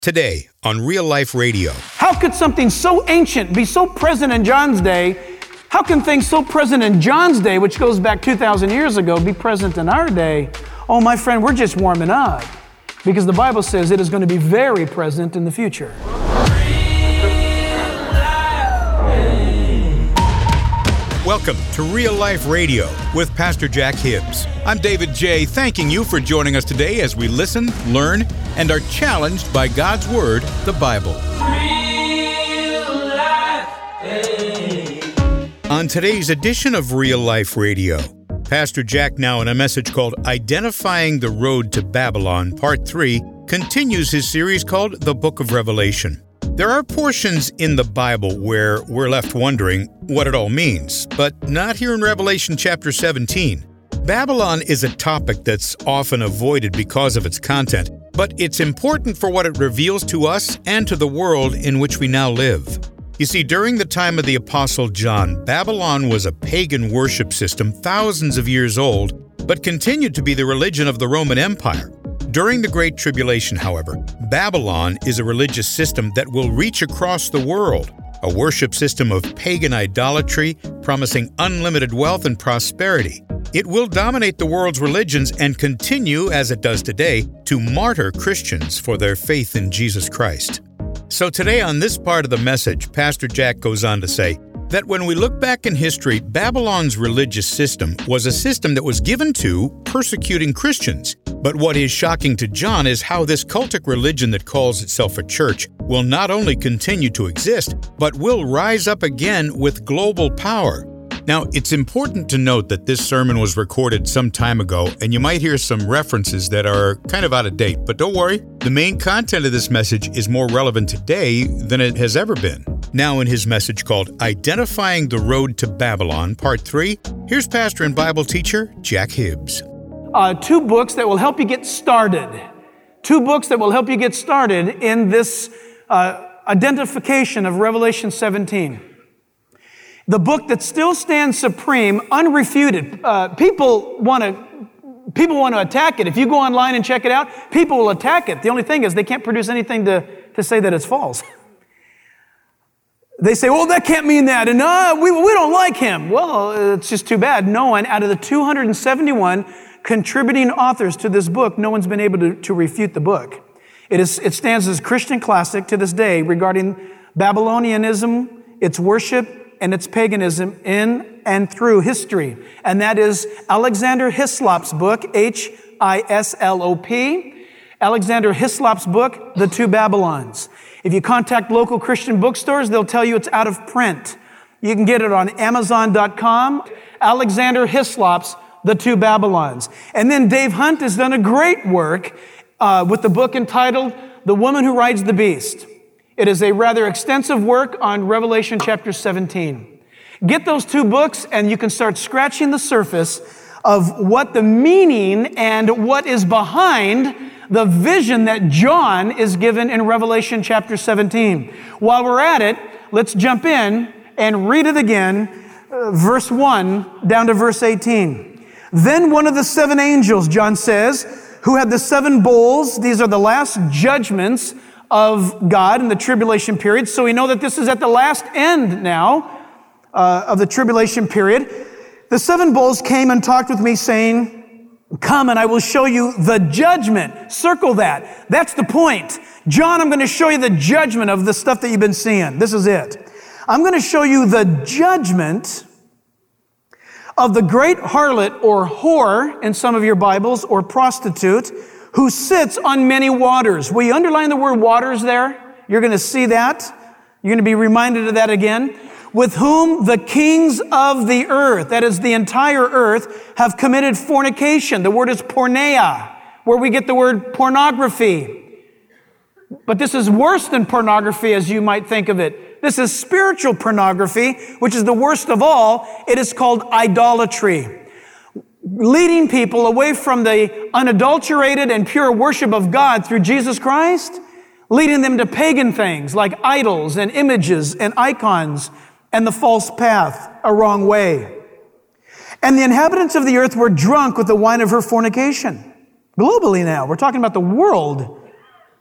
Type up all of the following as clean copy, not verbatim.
Today on Real Life Radio. How could something so ancient be so present in John's day? How can things so present in John's day, which goes back 2,000 years ago, be present in our day? Oh, my friend, we're just warming up because the Bible says it is going to be very present in the future. Welcome to Real Life Radio with Pastor Jack Hibbs. I'm David J., thanking you for joining us today as we listen, learn, and are challenged by God's Word, the Bible. Real Life. On today's edition of Real Life Radio, Pastor Jack, now in a message called Identifying the Road to Babylon, Part 3, continues his series called The Book of Revelation. There are portions in the Bible where we're left wondering what it all means, but not here in Revelation chapter 17. Babylon is a topic that's often avoided because of its content, but it's important for what it reveals to us and to the world in which we now live. You see, during the time of the Apostle John, Babylon was a pagan worship system thousands of years old, but continued to be the religion of the Roman Empire. During the Great Tribulation, however, Babylon is a religious system that will reach across the world, a worship system of pagan idolatry promising unlimited wealth and prosperity. It will dominate the world's religions and continue, as it does today, to martyr Christians for their faith in Jesus Christ. So today on this part of the message, Pastor Jack goes on to say that when we look back in history, Babylon's religious system was a system that was given to persecuting Christians. But what is shocking to John is how this cultic religion that calls itself a church will not only continue to exist, but will rise up again with global power. Now, it's important to note that this sermon was recorded some time ago, and you might hear some references that are kind of out of date. But don't worry, the main content of this message is more relevant today than it has ever been. Now in his message called Identifying the Road to Babylon, Part 3, here's pastor and Bible teacher Jack Hibbs. Two books that will help you get started. Two books that will help you get started in this identification of Revelation 17. The book that still stands supreme, unrefuted. People want to attack it. If you go online and check it out, people will attack it. The only thing is they can't produce anything to say that it's false. They say, well, that can't mean that, and we don't like him. Well, it's just too bad. No one, out of the 271 contributing authors to this book, no one's been able to refute the book. It stands as Christian classic to this day regarding Babylonianism, its worship, and its paganism in and through history. And that is Alexander Hislop's book, Hislop. Alexander Hislop's book, The Two Babylons. If you contact local Christian bookstores, they'll tell you it's out of print. You can get it on Amazon.com. Alexander Hislop's The Two Babylons. And then Dave Hunt has done a great work with the book entitled The Woman Who Rides the Beast. It is a rather extensive work on Revelation chapter 17. Get those two books and you can start scratching the surface of what the meaning and what is behind the vision that John is given in Revelation chapter 17. While we're at it, let's jump in and read it again, verse 1 down to verse 18. Then one of the seven angels, John says, who had the seven bowls, these are the last judgments of God in the tribulation period. So we know that this is at the last end now of the tribulation period. The seven bowls came and talked with me saying, come and I will show you the judgment. Circle that. That's the point. John, I'm going to show you the judgment of the stuff that you've been seeing. This is it. I'm going to show you the judgment of the great harlot or whore in some of your Bibles, or prostitute, who sits on many waters. Will you underline the word waters there? You're going to see that. You're going to be reminded of that again. With whom the kings of the earth, that is the entire earth, have committed fornication. The word is porneia, where we get the word pornography. But this is worse than pornography as you might think of it. This is spiritual pornography, which is the worst of all. It is called idolatry. Leading people away from the unadulterated and pure worship of God through Jesus Christ, leading them to pagan things like idols and images and icons and the false path, a wrong way. And the inhabitants of the earth were drunk with the wine of her fornication. Globally now, we're talking about the world.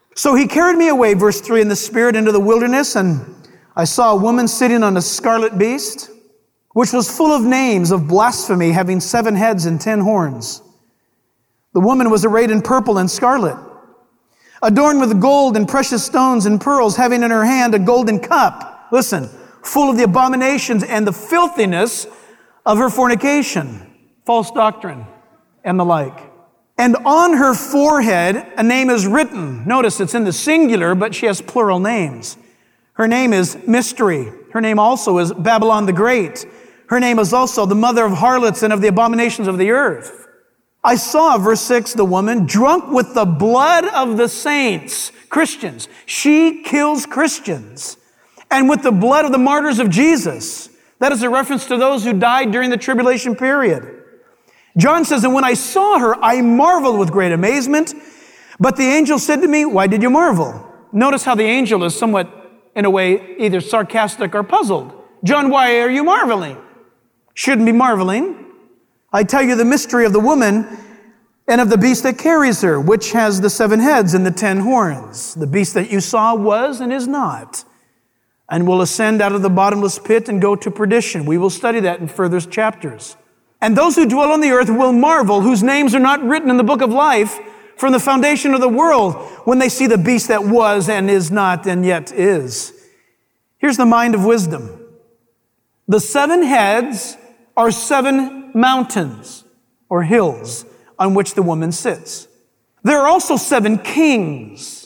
So he carried me away, verse 3, in the Spirit into the wilderness, and I saw a woman sitting on a scarlet beast, which was full of names of blasphemy, having 7 heads and 10 horns. The woman was arrayed in purple and scarlet, adorned with gold and precious stones and pearls, having in her hand a golden cup, listen, full of the abominations and the filthiness of her fornication, false doctrine, and the like. And on her forehead a name is written. Notice it's in the singular, but she has plural names. Her name is Mystery. Her name also is Babylon the Great. Her name is also the mother of harlots and of the abominations of the earth. I saw, verse 6, the woman drunk with the blood of the saints, Christians. She kills Christians. And with the blood of the martyrs of Jesus. That is a reference to those who died during the tribulation period. John says, and when I saw her, I marveled with great amazement. But the angel said to me, why did you marvel? Notice how the angel is somewhat, in a way, either sarcastic or puzzled. John, why are you marveling? Shouldn't be marveling. I tell you the mystery of the woman and of the beast that carries her, which has the 7 heads and the 10 horns. The beast that you saw was and is not, and will ascend out of the bottomless pit and go to perdition. We will study that in further chapters. And those who dwell on the earth will marvel, whose names are not written in the book of life from the foundation of the world, when they see the beast that was and is not and yet is. Here's the mind of wisdom. The 7 heads are 7 mountains or hills on which the woman sits. There are also 7 kings.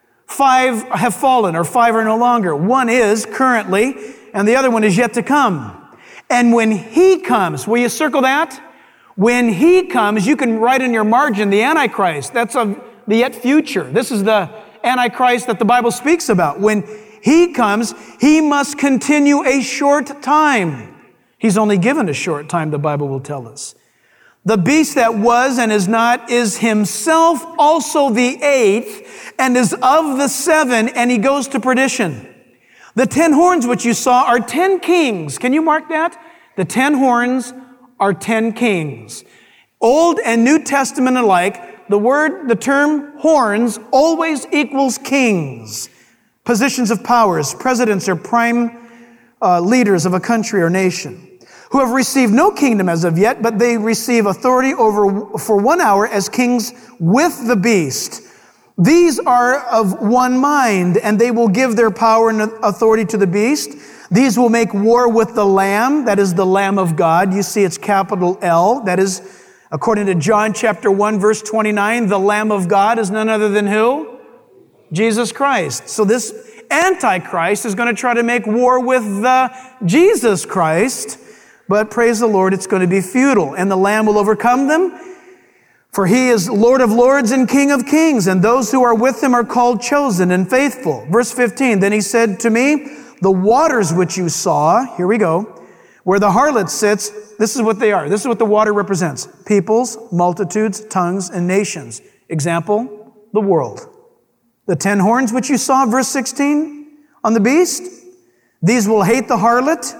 5 have fallen, or 5 are no longer. 1 is currently, and the other one is yet to come. And when he comes, will you circle that? When he comes, you can write in your margin the Antichrist. That's of the yet future. This is the Antichrist that the Bible speaks about. When he comes, he must continue a short time. He's only given a short time, the Bible will tell us. The beast that was and is not is himself also the 8th and is of the 7, and he goes to perdition. The 10 horns which you saw are 10 kings. Can you mark that? The 10 horns are 10 kings. Old and New Testament alike, the term horns always equals kings. Positions of powers, presidents or prime leaders of a country or nation, who have received no kingdom as of yet, but they receive authority for 1 hour as kings with the beast. These are of one mind, and they will give their power and authority to the beast. These will make war with the Lamb, that is the Lamb of God. You see it's capital L. That is, according to John chapter 1, verse 29, the Lamb of God is none other than who? Jesus Christ. So this Antichrist is going to try to make war with the Jesus Christ, but praise the Lord, it's going to be futile, and the Lamb will overcome them. For he is Lord of lords and King of kings, and those who are with him are called chosen and faithful. Verse 15, then he said to me, the waters which you saw, here we go, where the harlot sits, this is what they are. This is what the water represents. Peoples, multitudes, tongues, and nations. Example, the world. The 10 horns which you saw, verse 16, on the beast, these will hate the harlot,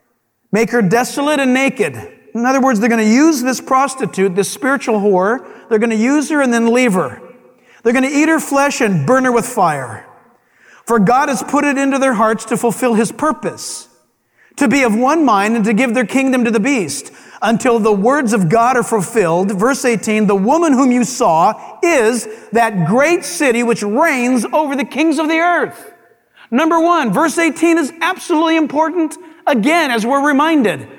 make her desolate and naked. In other words, they're going to use this prostitute, this spiritual whore, they're going to use her and then leave her. They're going to eat her flesh and burn her with fire. For God has put it into their hearts to fulfill his purpose, to be of one mind and to give their kingdom to the beast, until the words of God are fulfilled. Verse 18, the woman whom you saw is that great city which reigns over the kings of the earth. Number 1, verse 18 is absolutely important, again, as we're reminded.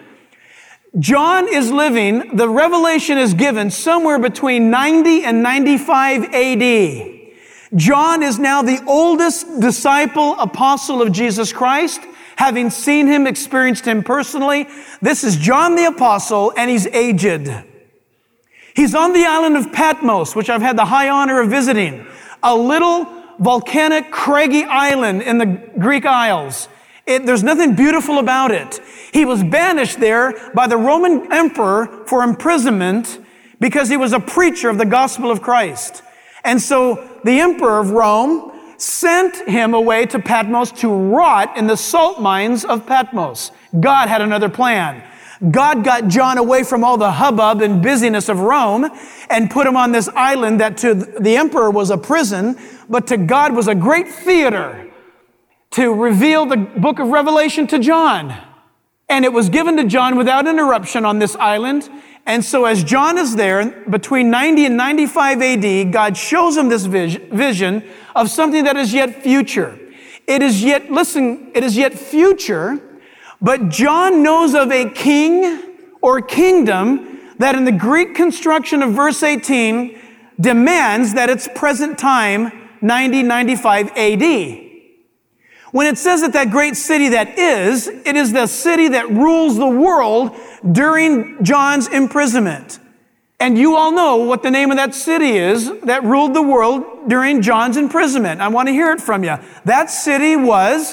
John is living, the revelation is given somewhere between 90 and 95 AD. John is now the oldest disciple, apostle of Jesus Christ, having seen him, experienced him personally. This is John the apostle, and he's aged. He's on the island of Patmos, which I've had the high honor of visiting, a little volcanic, craggy island in the Greek Isles. There's nothing beautiful about it. He was banished there by the Roman emperor for imprisonment because he was a preacher of the gospel of Christ. And so the emperor of Rome sent him away to Patmos to rot in the salt mines of Patmos. God had another plan. God got John away from all the hubbub and busyness of Rome and put him on this island that to the emperor was a prison, but to God was a great theater to reveal the book of Revelation to John. And it was given to John without interruption on this island. And so as John is there, between 90 and 95 AD, God shows him this vision of something that is yet future. It is yet future, but John knows of a king or kingdom that in the Greek construction of verse 18 demands that it's present time, 90, 95 AD. When it says that great city it is the city that rules the world during John's imprisonment. And you all know what the name of that city is that ruled the world during John's imprisonment. I want to hear it from you. That city was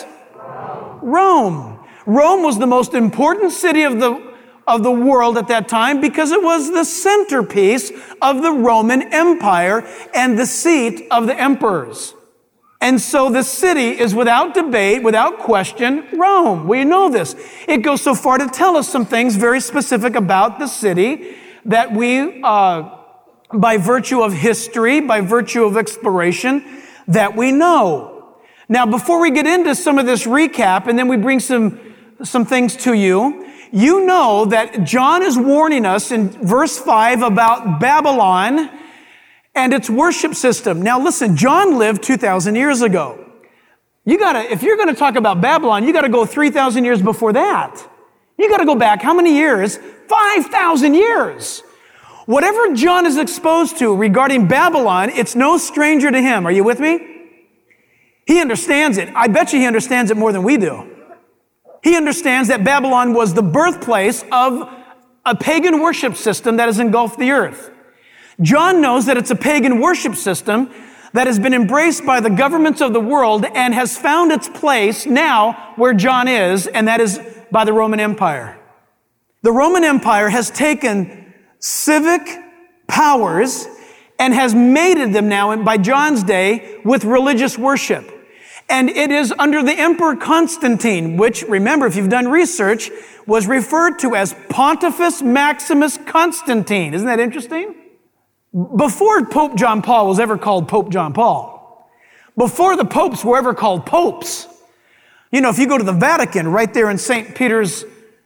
Rome. Rome was the most important city of the world at that time because it was the centerpiece of the Roman Empire and the seat of the emperors. And so the city is without debate, without question, Rome. We know this. It goes so far to tell us some things very specific about the city that we, by virtue of history, by virtue of exploration, that we know. Now, before we get into some of this recap, and then we bring some things to you, you know that John is warning us in verse 5 about Babylon and its worship system. Now listen, John lived 2,000 years ago. If you're going to talk about Babylon, you got to go 3,000 years before that. You got to go back how many years? 5,000 years. Whatever John is exposed to regarding Babylon, it's no stranger to him. Are you with me? He understands it. I bet you he understands it more than we do. He understands that Babylon was the birthplace of a pagan worship system that has engulfed the earth. John knows that it's a pagan worship system that has been embraced by the governments of the world and has found its place now where John is, and that is by the Roman Empire. The Roman Empire has taken civic powers and has mated them now, by John's day, with religious worship. And it is under the Emperor Constantine, which, remember, if you've done research, was referred to as Pontifex Maximus Constantine. Isn't that interesting? Before Pope John Paul was ever called Pope John Paul, before the popes were ever called popes, if you go to the Vatican, right there in St. Peter's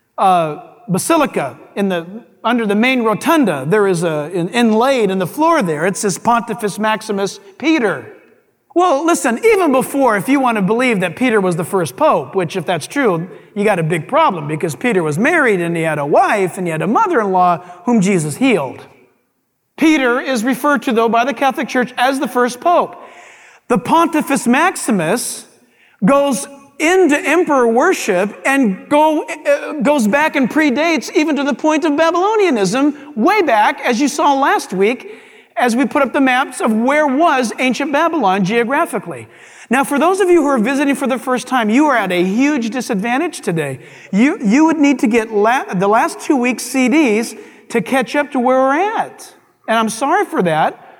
Basilica, under the main rotunda, there is inlaid in the floor there, it says Pontifex Maximus Peter. Well, listen, even before, if you want to believe that Peter was the first pope, which if that's true, you got a big problem because Peter was married and he had a wife and he had a mother-in-law whom Jesus healed. Peter is referred to, though, by the Catholic Church as the first pope. The Pontifex Maximus goes into emperor worship and goes back and predates even to the point of Babylonianism, way back, as you saw last week, as we put up the maps of where was ancient Babylon geographically. Now, for those of you who are visiting for the first time, you are at a huge disadvantage today. You would need to get the last 2 weeks' CDs to catch up to where we're at. And I'm sorry for that,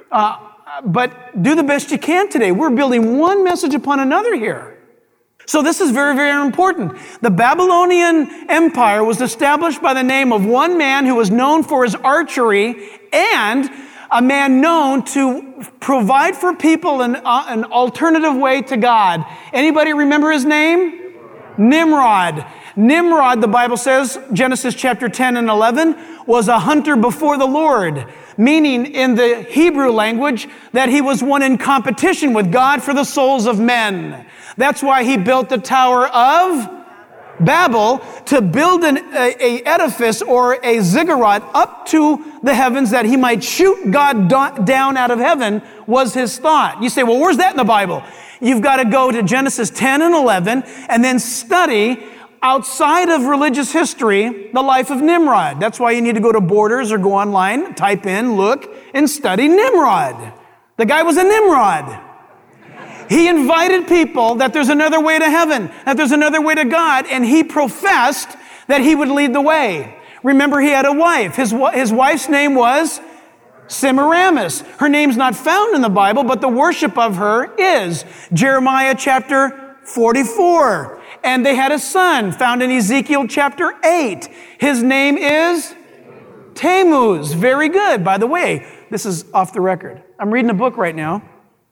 but do the best you can today. We're building one message upon another here. So this is very, very important. The Babylonian Empire was established by the name of one man who was known for his archery and a man known to provide for people an alternative way to God. Anybody remember his name? Nimrod. Nimrod, the Bible says, Genesis chapter 10 and 11, was a hunter before the Lord, meaning in the Hebrew language that he was one in competition with God for the souls of men. That's why he built the Tower of Babel, to build an edifice or a ziggurat up to the heavens that he might shoot God down out of heaven, was his thought. You say, well, where's that in the Bible? You've got to go to Genesis 10 and 11 and then study outside of religious history, the life of Nimrod. That's why you need to go to Borders or go online, type in, look, and study Nimrod. The guy was a Nimrod. He invited people that there's another way to heaven, that there's another way to God, and he professed that he would lead the way. Remember, he had a wife. His wife's name was Semiramis. Her name's not found in the Bible, but the worship of her is. Jeremiah chapter 44. And they had a son found in Ezekiel chapter 8. His name is Tammuz. Very good. By the way, this is off the record. I'm reading a book right now.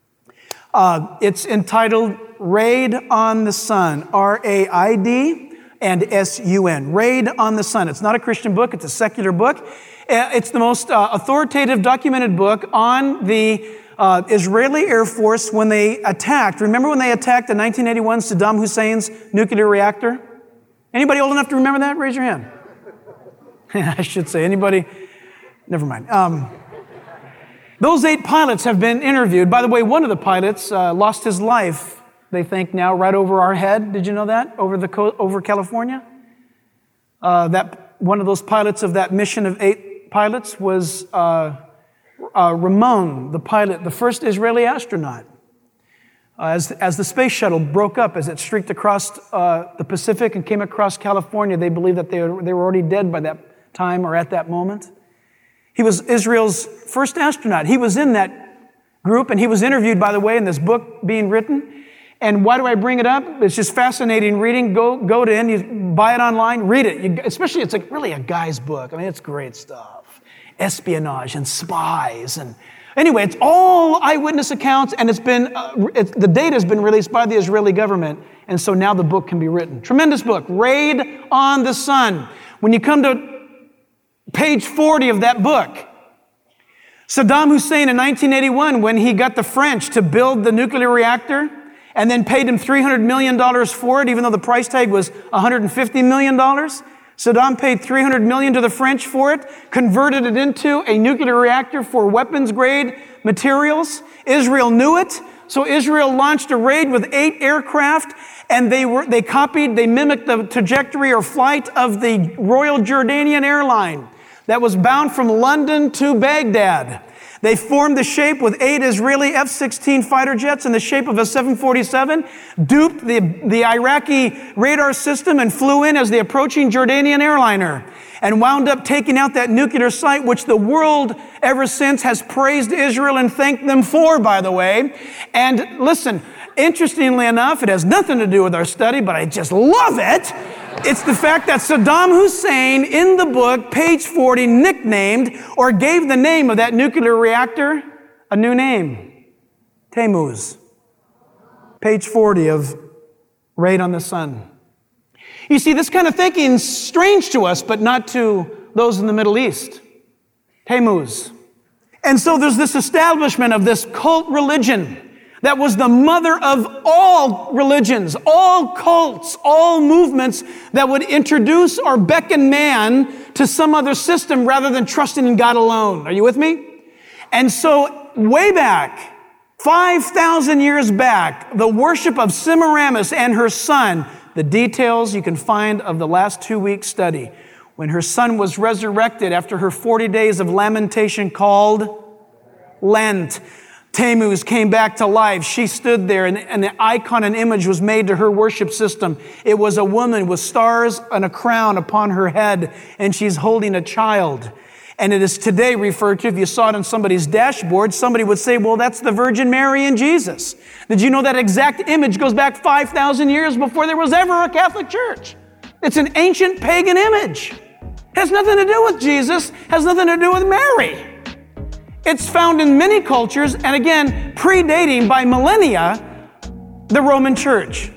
It's entitled Raid on the Sun, R-A-I-D and S-U-N, Raid on the Sun. It's not a Christian book, it's a secular book. It's the most authoritative documented book on the Israeli Air Force when they attacked. Remember when they attacked in 1981 Saddam Hussein's nuclear reactor? Anybody old enough to remember that? Raise your hand. I should say, anybody? Never mind. Those 8 pilots have been interviewed. By the way, one of the pilots lost his life, they think now, right over our head. Did you know that? Over California? That one of those pilots of that mission of 8 pilots was Ramon, the pilot, the first Israeli astronaut. As the space shuttle broke up, as it streaked across the Pacific and came across California, they believed that they were already dead by that time or at that moment. He was Israel's first astronaut. He was in that group, and he was interviewed, by the way, in this book being written. And why do I bring it up? It's just fascinating reading. Go to you buy it online, read it. Especially, it's like really a guy's book. I mean, it's great stuff. Espionage and spies. And anyway, it's all eyewitness accounts, and the data has been released by the Israeli government, and so now the book can be written. Tremendous book, Raid on the Sun. When you come to page 40 of that book, Saddam Hussein in 1981, when he got the French to build the nuclear reactor and then paid him $300 million for it, even though the price tag was $150 million, Saddam paid $300 million to the French for it, converted it into a nuclear reactor for weapons-grade materials. Israel knew it, so Israel launched a raid with 8 aircraft, and they mimicked the trajectory or flight of the Royal Jordanian Airline that was bound from London to Baghdad. They formed the shape with 8 Israeli F-16 fighter jets in the shape of a 747, duped the Iraqi radar system, and flew in as the approaching Jordanian airliner, and wound up taking out that nuclear site, which the world ever since has praised Israel and thanked them for, by the way. And listen, interestingly enough, it has nothing to do with our study, but I just love it. It's the fact that Saddam Hussein, in the book, page 40, nicknamed or gave the name of that nuclear reactor a new name, Tammuz. Page 40 of Raid on the Sun. You see, this kind of thinking is strange to us, but not to those in the Middle East. Tammuz. And so there's this establishment of this cult religion that was the mother of all religions, all cults, all movements that would introduce or beckon man to some other system rather than trusting in God alone. Are you with me? And so way back, 5,000 years back, the worship of Semiramis and her son, the details you can find of the last 2-week study, when her son was resurrected after her 40 days of lamentation called Lent. Tammuz came back to life. She stood there, and an icon and image was made to her worship system. It was a woman with stars and a crown upon her head, and she's holding a child. And it is today referred to, if you saw it on somebody's dashboard, somebody would say, well, that's the Virgin Mary and Jesus. Did you know that exact image goes back 5,000 years before there was ever a Catholic Church? It's an ancient pagan image. It has nothing to do with Jesus, has nothing to do with Mary. It's found in many cultures, and again, predating by millennia, the Roman Church.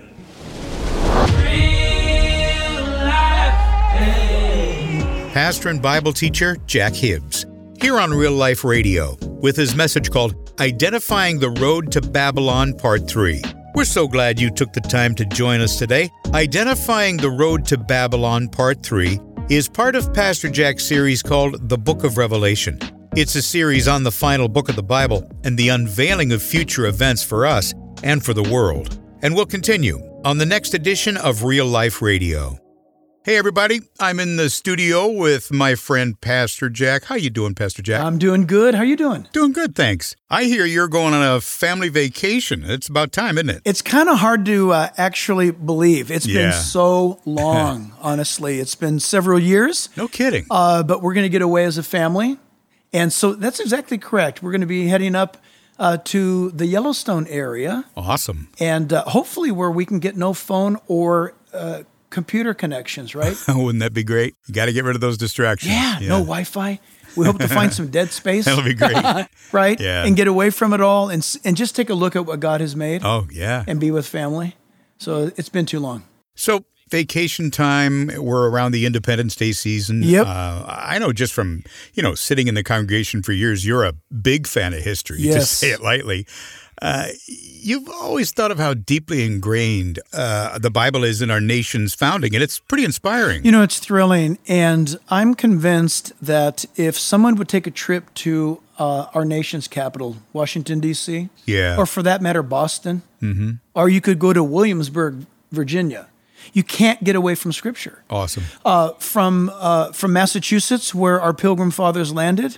Pastor and Bible teacher Jack Hibbs, here on Real Life Radio, with his message called Identifying the Road to Babylon, Part 3. We're so glad you took the time to join us today. Identifying the Road to Babylon, Part 3 is part of Pastor Jack's series called The Book of Revelation. It's a series on the final book of the Bible and the unveiling of future events for us and for the world. And we'll continue on the next edition of Real Life Radio. Hey everybody, I'm in the studio with my friend Pastor Jack. How you doing, Pastor Jack? I'm doing good. How you doing? Doing good, thanks. I hear you're going on a family vacation. It's about time, isn't it? It's kind of hard to actually believe. It's been so long, honestly. It's been several years. No kidding. But we're going to get away as a family. And so that's exactly correct. We're going to be heading up to the Yellowstone area. Awesome. And hopefully where we can get no phone or computer connections, right? Wouldn't that be great? You got to get rid of those distractions. Yeah, no Wi-Fi. We hope to find some dead space. That'll be great. Right? Yeah. And get away from it all and just take a look at what God has made. Oh, yeah. And be with family. So it's been too long. So vacation time, we're around the Independence Day season. Yep. I know just from, sitting in the congregation for years, you're a big fan of history, to Yes. say it lightly. You've always thought of how deeply ingrained the Bible is in our nation's founding, and it's pretty inspiring. It's thrilling. And I'm convinced that if someone would take a trip to our nation's capital, Washington, D.C., Yeah. or for that matter, Boston, or you could go to Williamsburg, Virginia, you can't get away from Scripture. Awesome. From Massachusetts, where our Pilgrim Fathers landed,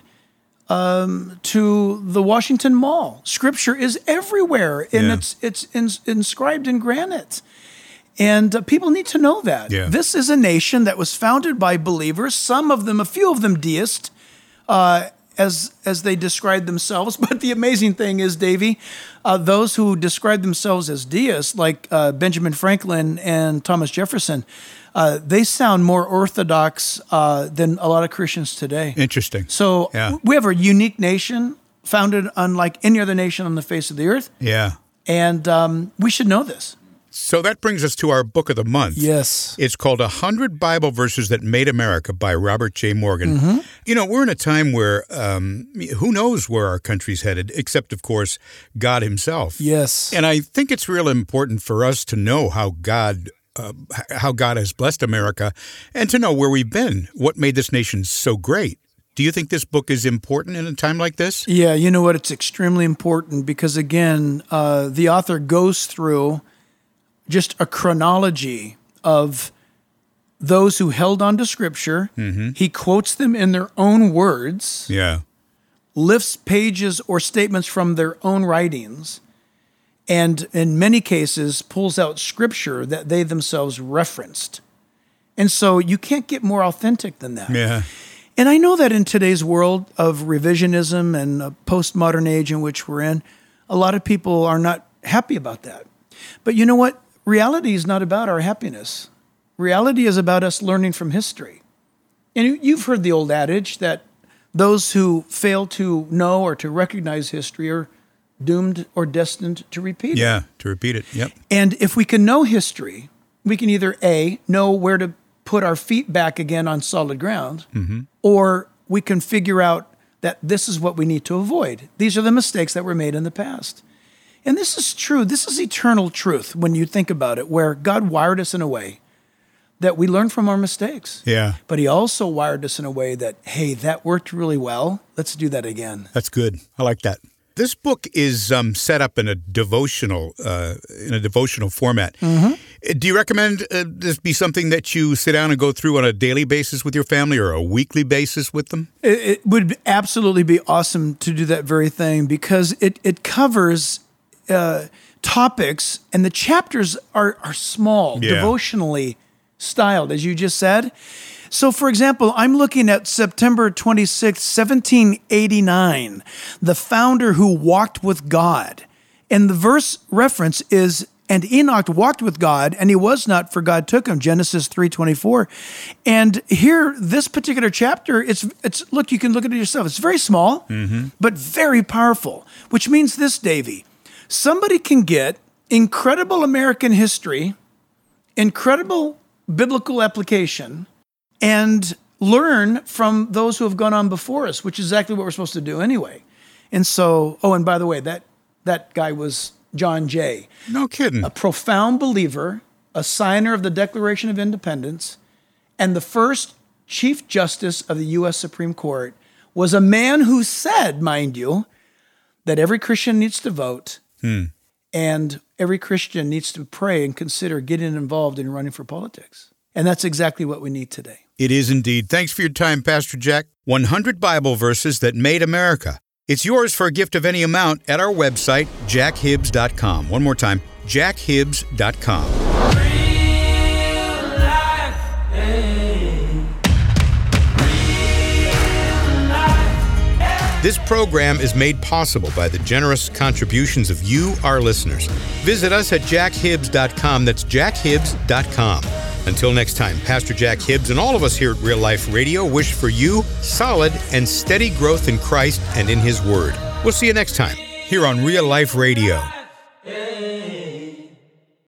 to the Washington Mall, Scripture is everywhere, and it's inscribed in granite. And people need to know that. Yeah. This is a nation that was founded by believers, a few of them deists, as they describe themselves. But the amazing thing is, Davey, those who describe themselves as deists, like Benjamin Franklin and Thomas Jefferson, they sound more orthodox than a lot of Christians today. Interesting. So Yeah. we have a unique nation founded unlike any other nation on the face of the earth. Yeah. And we should know this. So that brings us to our book of the month. Yes. It's called 100 Bible Verses That Made America by Robert J. Morgan. Mm-hmm. We're in a time where who knows where our country's headed, except, of course, God himself. Yes. And I think it's real important for us to know how God has blessed America and to know where we've been, what made this nation so great. Do you think this book is important in a time like this? Yeah, you know what? It's extremely important because, again, the author goes through just a chronology of those who held on to Scripture. Mm-hmm. He quotes them in their own words, Yeah. lifts pages or statements from their own writings, and in many cases pulls out Scripture that they themselves referenced. And so you can't get more authentic than that. Yeah. And I know that in today's world of revisionism and a postmodern age in which we're in, a lot of people are not happy about that. But you know what? Reality is not about our happiness. Reality is about us learning from history. And you've heard the old adage that those who fail to know or to recognize history are doomed or destined to repeat it. Yeah, to repeat it. Yep. And if we can know history, we can either A, know where to put our feet back again on solid ground, or we can figure out that this is what we need to avoid. These are the mistakes that were made in the past. And this is true. This is eternal truth when you think about it, where God wired us in a way that we learn from our mistakes. Yeah. But he also wired us in a way that, hey, that worked really well. Let's do that again. That's good. I like that. This book is set up in a devotional format. Do you recommend this be something that you sit down and go through on a daily basis with your family or a weekly basis with them? It would absolutely be awesome to do that very thing because it covers topics, and the chapters are small, devotionally styled, as you just said. So, for example, I'm looking at September 26th, 1789, the founder who walked with God. And the verse reference is, and Enoch walked with God, and he was not, for God took him, Genesis 3:24. And here, this particular chapter, it's look, you can look at it yourself. It's very small, but very powerful, which means this, Davey. Somebody can get incredible American history, incredible biblical application, and learn from those who have gone on before us, which is exactly what we're supposed to do anyway. And so, and by the way, that guy was John Jay. No kidding. A profound believer, a signer of the Declaration of Independence, and the first Chief Justice of the U.S. Supreme Court, was a man who said, mind you, that every Christian needs to vote, and every Christian needs to pray and consider getting involved in running for politics. And that's exactly what we need today. It is indeed. Thanks for your time, Pastor Jack. 100 Bible Verses That Made America. It's yours for a gift of any amount at our website, jackhibbs.com. One more time, jackhibbs.com. This program is made possible by the generous contributions of you, our listeners. Visit us at jackhibbs.com. That's jackhibbs.com. Until next time, Pastor Jack Hibbs and all of us here at Real Life Radio wish for you solid and steady growth in Christ and in His Word. We'll see you next time here on Real Life Radio.